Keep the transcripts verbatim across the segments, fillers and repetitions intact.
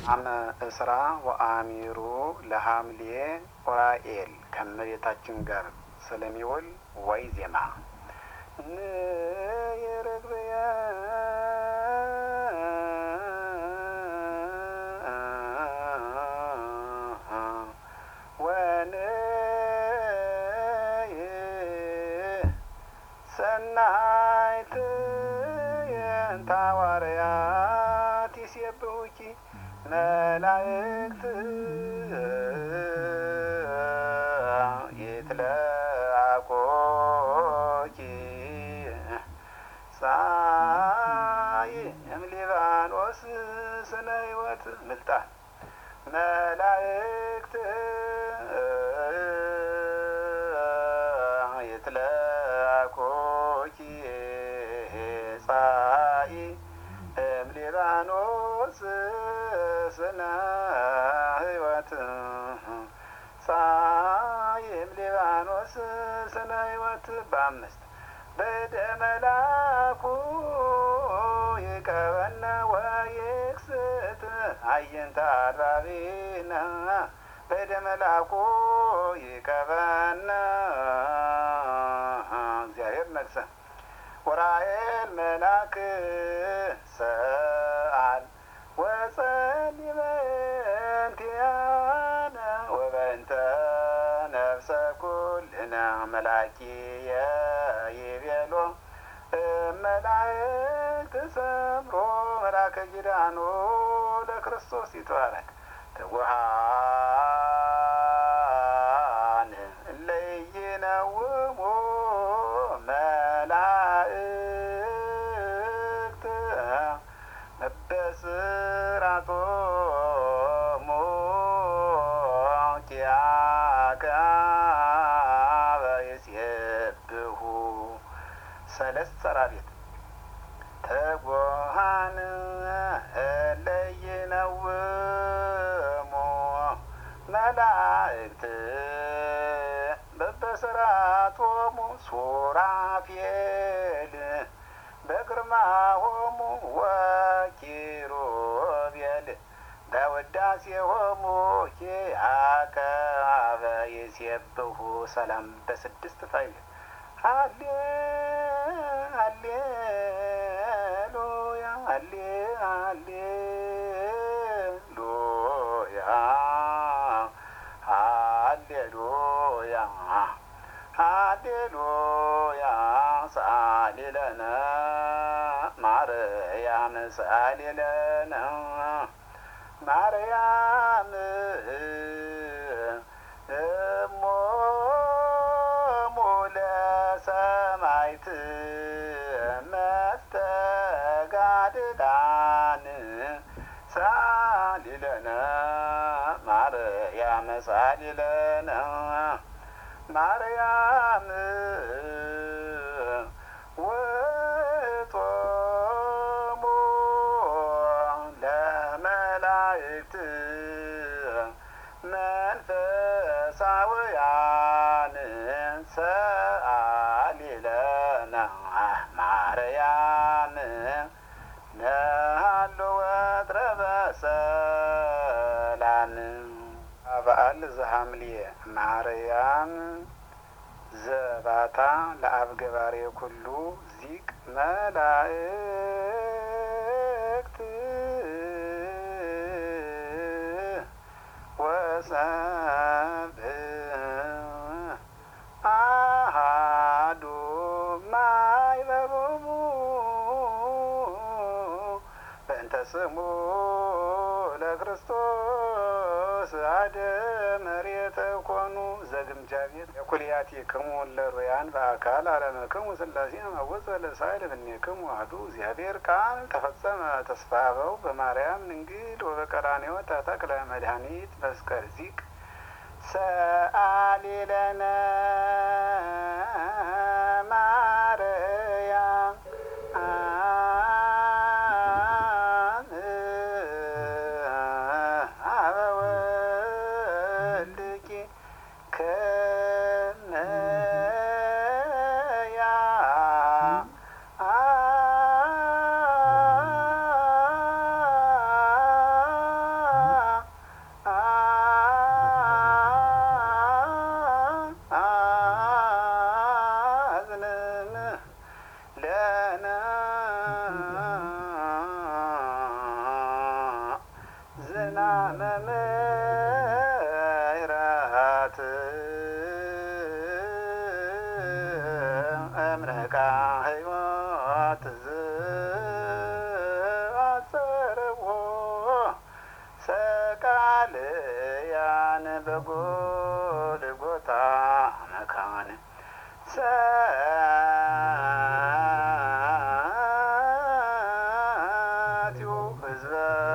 አመ እስራ ወአሚሩ ለሐምሌ ዑራኤል ከእመቤታችን ጋር ስለሚውል ወይ ዜማ ንየረግበያ ወንየ ሰናይት የንታ ሐዋርያት ይሴብሑኪ መላእክት ይትለአኮኪ ፀሐይ እምሊባኖስ ስነ ሕይወት ምልጣን መላእክት ይትለአኮኪ ፀሐይ እምሊባኖስ ስነ ሕይወት ፀሐይ እምሊባኖስ ስነ ሕይወት በአምስት በደመላኩ ይቀበነ ወይክስት አየንተ አድባቢነ በደመላኩ ይቀበነ እግዚአብሔር ነግሰ ዑራኤል መልአክ ሰአል ወጸልይ በእንቲአነ ወበእንተ ነፍሰ ኩልነ መላኪየ ይቤሎ መላእክት ሰምሮ መልአከ ኪዳኑ ለክርስቶስ ይትባረክ ትጉሃን እለ ኢይነውሙ መላእክት በስራቶሙ ኪያከ በይሴብሑ ሰለስት ሰራዊት ትጉሃን እለ ኢይነውሙ መላእክት በበስራቶሙ ሱራፌል በግርማሆሙ ወኪሩቤል በውዳሴሆሙ ኪያከ በይሴብሑ ሰላም በስድስት ፋይል ሃሌ ሃሌሉያ ሃሌ ሃሌሉያ ሃሌሉያ ሃሌሉያ ሰአሊ ለነ ማርያም ሰአሊ ለነ ማርያም እሞሙ ለሰማዕት መስተጋድላን ሰአሊ ለነ ማርያም ሰአሊ ለነ ማርያም ውእቶሙ ለመላእክት መንፈሳውያን ሰአሊ ለነ ማርያም ነሃሎ ወትረ በሰላም በዓል ዘሐምሌ ማርያም ዘባታ ለአብ ገባሬ ኩሉ ዚቅ መላእክት ወሰብእ አሐዱ ማኅበሮሙ በእንተ ስሙ ለክርስቶስ አደ መሬተ ኮኑ ዘግምጃ ቤት የኩልያቲክሙ ለሮያን በአካል አለመክሙ ሥላሴ መወፀ ለሳይል እምኔክሙ አሐዱ እግዚአብሔር ቃል ተፈጸመ ተስፋ አበው በማርያም ድንግል ወበቀራንዮ ተተክለ መድኃኒት መስቀል ዚቅ ሰአሊ ለነ ማርያም አበወልድኪ ከመያ መምህራት እምነቃ ሕይወት ዘአጸርዎ ሰቃልያን በጎልጎታ መካን ሰአትዩ ሕዝበ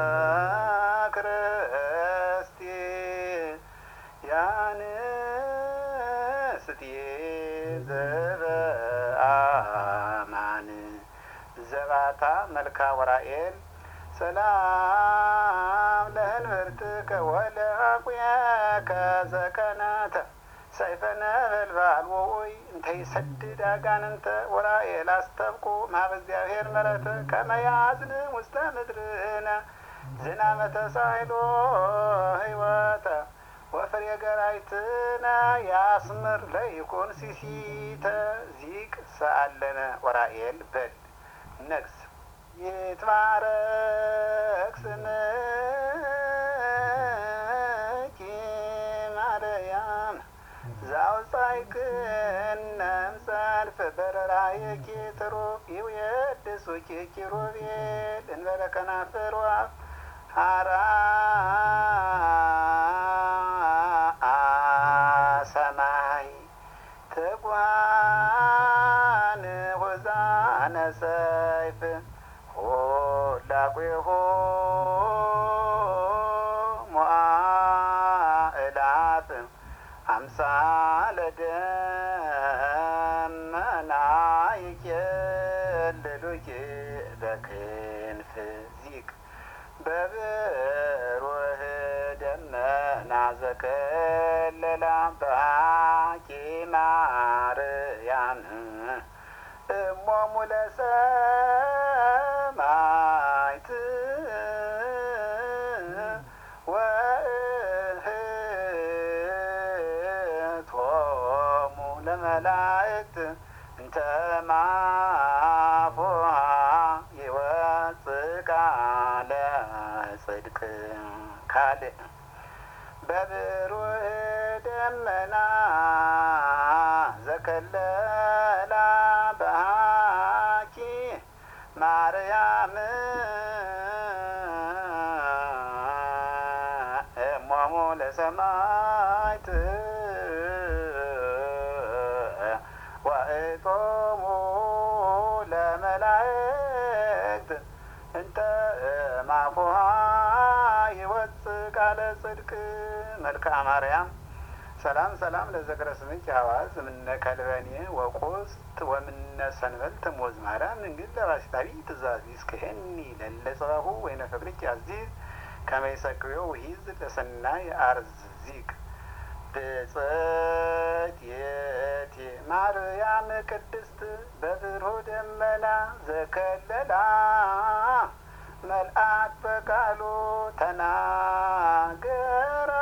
ክርስቲያን ስትየ ዘበአማን ዘባታ መልካ ወራኤል ሰላም ለህንብርትከ ወለአቁየከ ዘከናተ ሰይፈ ነበልባል ወውይ እንተ ይሰድድ አጋንንተ ወራኤል አስተብቁ ማበ እግዚአብሔር ምሕረት ከመ ያዝን ውስተ ምድርነ ዝናመ ተሳይሎ ሕይወተ ወፍሬ ገራይትነ ያስምር ለይኩን ሲሲተ ዚቅ ሰአለነ ወራኤል በል ነግስ ይትባረክ ስምኪ ማርያም ዘአውጻእክነ እምሰልፈ በረራይኪ ትሩፍ ይውየድሱኪ ኪሩቤል እንበለ ከናፍር ወአፍ ሐራአ ሰማይ ትጓን ሆዛነ ሰይፍ ሆላቁሆ ሞአእላፍ አምሳለ ደመና ይኬልሉኪ በክንፍ ዚቅ በብሩህ ደመና ዘከለላ በሃኪ ማርያም እሞሙ ለሰማዕት ወእህቶሙ ለመላእክት እንተ እምአፉሃ ይወፅእ ቃለ ጽድቅ ካልእ በብሩህ ደመና ዘከለላ በሃኪ ማርያም እሞሙ ለሰማዕት ወእህቶሙ ለመላእክት እንተ እምአፉሃ ይወፅእ ቃለ ጽድቅ መልክአ ማርያም ሰላም ሰላም ለዘክረ ስምኪ ሐዋዝ እምነ ከልበኔ ወቁስት ወምነ ሰንበልተ ሞዝ ማርያም እንግል ለባሲታዊ ትእዛዝ ይስክሄኒ ለለ ጽባሁ ወይነ ፍቅርኪ አዚዝ ከመ ይሰቅዮ ውሂዝ ለሰናይ አርዝ ዚቅ ብጽዕት የእቲ ማርያም ቅድስት በብሩህ ደመና ዘከለላ መልአክ በቃሉ ተናገራ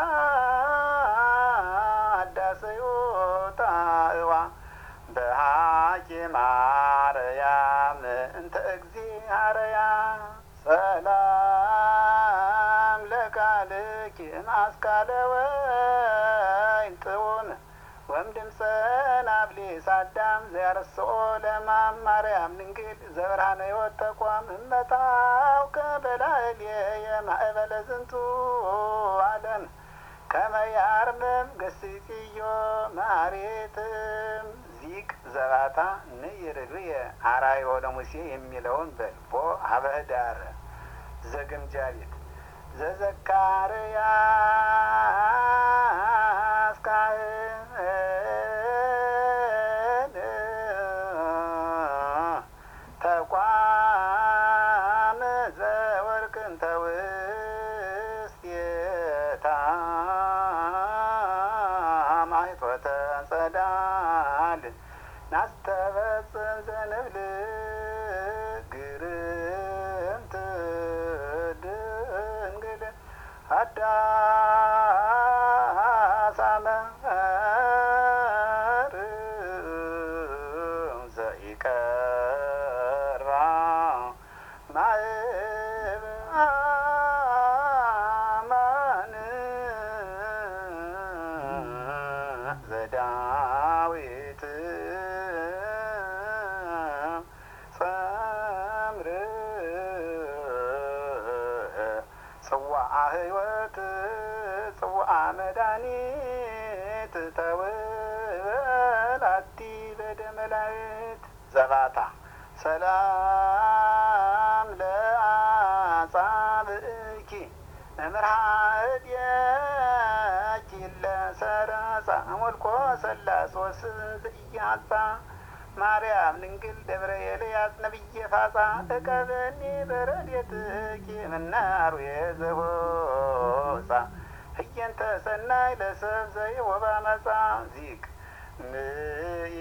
አዳሰዮ ጣዕዋ በሃኪ ማርያም እንተ እግዚአርያ ሰላም ለቃልኪ እምአስካለ ወይን ጥዑም ወእምድምፀ ናብሊስ አዳም ዘያረስኦ ለማም ማርያም ድንግል ዘብርሃነ ሕይወት ተቋም እመታውከ በላዕሌየ ማእበለ ዝንቱ ዓለም ከመ ያርምም ገስጽዮ ማሬትም ዚቅ ዘባታ ንይርግየ አርአዮ ለሙሴ የሚለውን በልቦ ሀበህዳር ዘግምጃ ቤት ዘዘካርያስ ካህን ተቋም ዘወርቅ እንተ ውስቴታ ማኅቶተ ጸዳል ናስተበጽም ዘንብል ግርምት ድንግል አዳሳመ ዘኢቀርባ ማእብ ዳዊት ጸምር ጽዋዐ ሕይወት ጽዋዐ መድኃኒት ተውበላቲ በደመ ላዕት ዘባታ ሰላም ለአጻብዕኪ እምርሃ እዴኪ ለሰረጻ ሞልኮ ሰላስ ወስንት ኢያጻ ማርያም ድንግል ደብረ ኤልያስ ነቢየ ፋጻ እቀበኒ በረድኤትኪ እምነ አርዌ ዘሆጻ ህየንተ ሰናይ ለሰብ ዘይወባ መጻ ዚቅ ምይ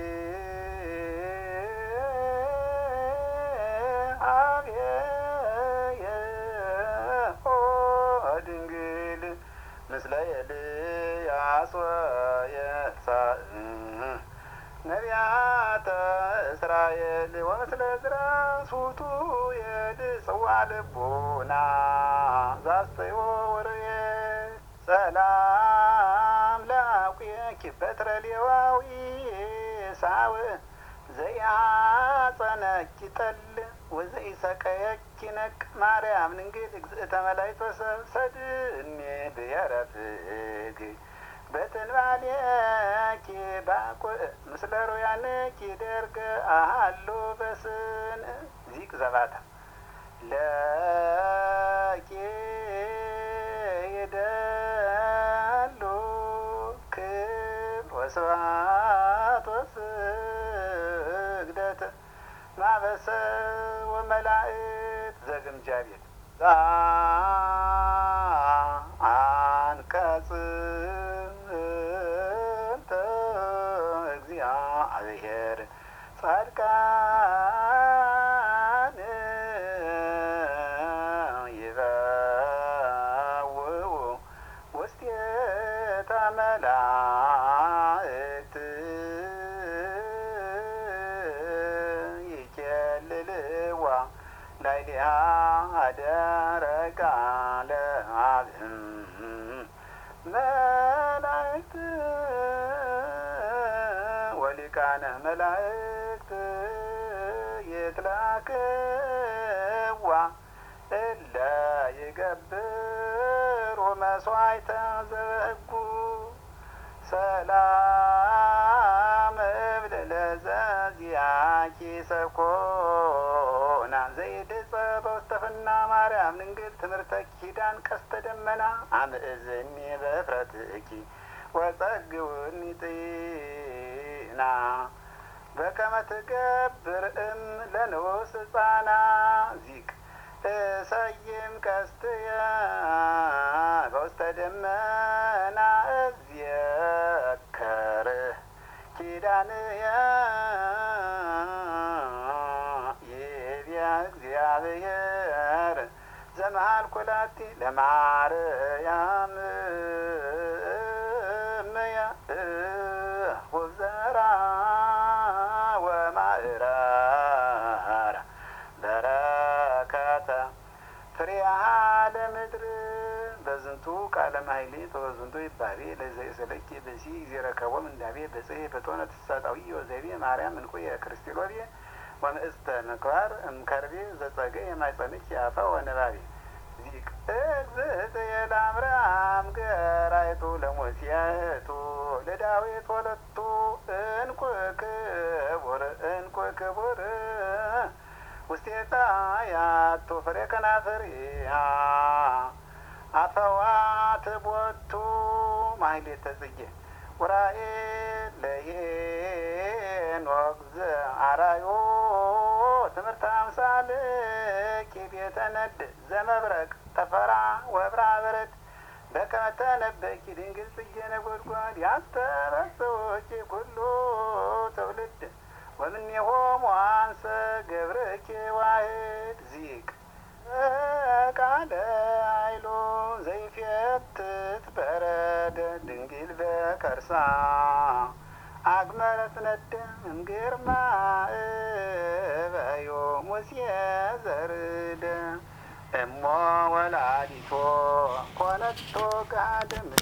አብየ ድንግል ምስለ ኤልያስ ወየሳዕ ነቢያተ እስራኤል ወምስለ ዕዝራ ሱቱ የድ ጽዋዐ ልቡና ዛስተዮ ወርየ ሰላም ለአቁየኪ በትረ ሌዋዊ ሳውዕ ዘያጸነኪ ጠል ወዘኢሰቀየኪ ነቅ ማርያም ድንግል እግዝእተ መላእክት ወሰብ ሰድኒ ብሔረ ፍግ በትንባልየኪ ባቁዕ ምስለ ሮያንኪ ደርገ አሃሎ በስን ዚቅ ዘባታ ለኪ ይደሉ ክብር ወስብሐት ወስግደት ማበሰ ወመላእክት ዘግምጃ ቤት አንቀጽ እግዚአብሔር ጻድቃን ይበውዑ ውስቴታ መላእክት ይኬልልዋ ላዕሌሃ ደረቃ ለአብ መላእክት ወሊቃነ መላእክት ይትላክዋ እለ ይገብሩ መስዋዕተ ዘበሕጉ ሰላም እብል ለዘዚአኪ ሰኮና ዘይድጸ በውስተ ፍና ማርያም ድንግል ትምህርተ ኪዳን ቀስተ ደመና አምእዝኒ በእፍረትኪ ወጸግውኒ ጤና በከመ ትገብር እም ለንዑስ ሕፃና ዚቅ እሰይም ቀስትየ በውስተ ደመና እዝየከር ኪዳንየ ይቤ እግዚአብሔር ዘመሃልኩ ላቲ ለማርያም እምየ ወዘራ ወማእረራ በረከተ ፍሬሃ ለምድር በዝንቱ ቃለ ማሕሌት ወበዝንቱ ይባቤ ለዘይሰለኪ ብእሲ ዚረከቦም እንዳቤ በጽሔ በጦነ ትሳጣዊ ወዘቤ ማርያም እንቁየ ክርስቲሎቤ ወምእስተ ምክባር እምከርቤ ዘጸገ የማይጸንች ያፈ ወንባቤ ዚቅ እግዝእትየ ለአብርሃም ገራይቱ ለሙሴቱ ለዳዊት ወለቱ እንቁ ክቡር እንቁ ክቡር ውስቴታ ያቱ ፍሬ ከናፍሪሃ አፈዋት ቦቱ ማሕሌተ ጽጌ ዑራኤል ለሄኖክ ዘአርአዮ ትምህርተ አምሳል ቤተ ነድ ዘመብረቅ ተፈራ ወብራ በረድ በከመ ተነበኪ ድንግል ጽጌ ነጐድጓድ ያስተበጽሑኪ ኩሉ ትውልድ ወእምኔሆሙ አንሰ ገብርኪ ዋሕድ ዚቅ ቃለ ኃይሉ ዘይፌትት በረደ ድንግል በከርሳ አግመረት ነደ እምግርማ እበዮ ሙሴ ዘርደ እሞ ወላዲቶ ኮነቶ ጋድም